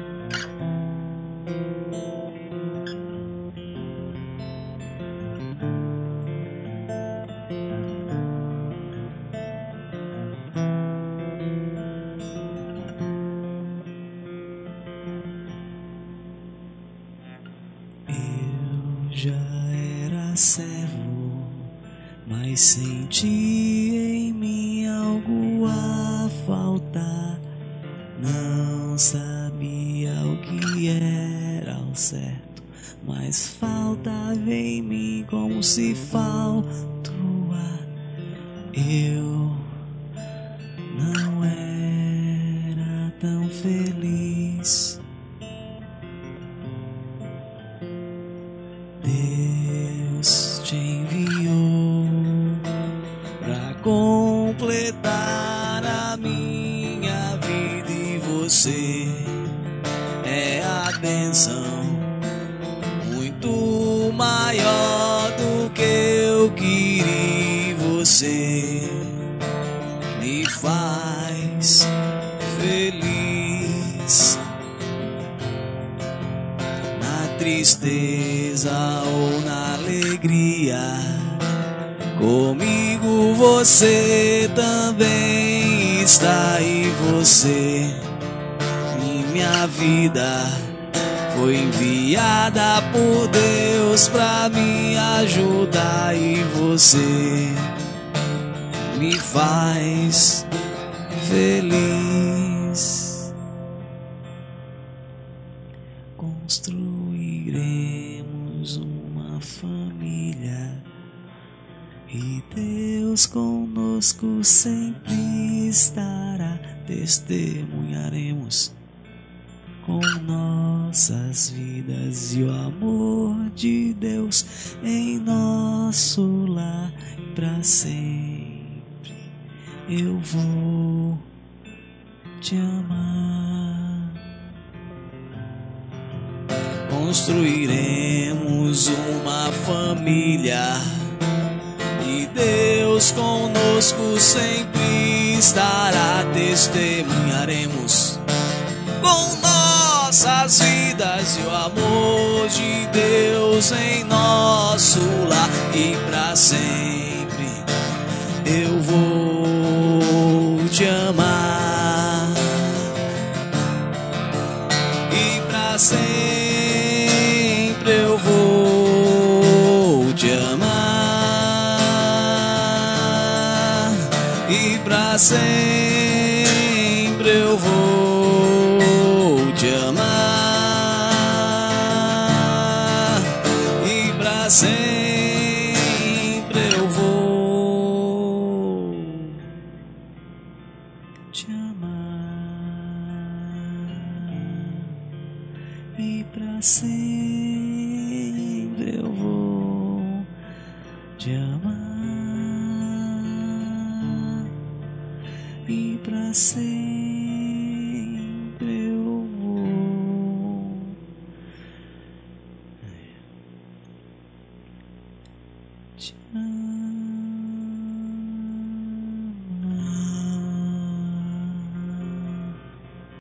Eu já era servo, mas senti em mim algo a faltar. Não sabia o que era ao certo, mas faltava em mim como se falta o ar. Eu não era tão feliz. Deus te enviou pra completar a minha vida e você é a bênção muito maior do que eu queria. Você me faz feliz. Na tristeza ou na alegria, comigo você também está. E você, em minha vida, foi enviada por Deus pra me ajudar. E você me faz feliz. Construiremos uma família e Deus conosco sempre estará. Testemunharemos com nossas vidas e o amor de Deus em nosso lar. Pra sempre eu vou te amar. Construiremos uma família e Deus conosco sempre estará. Testemunharemos com nossas vidas e o amor de Deus em nosso lar. E pra sempre eu vou te amar. E pra sempre eu vou te amar. E pra sempre eu vou te amar. E pra sempre eu vou te amar. E pra sempre eu vou te amar. E pra sempre eu vou te amar.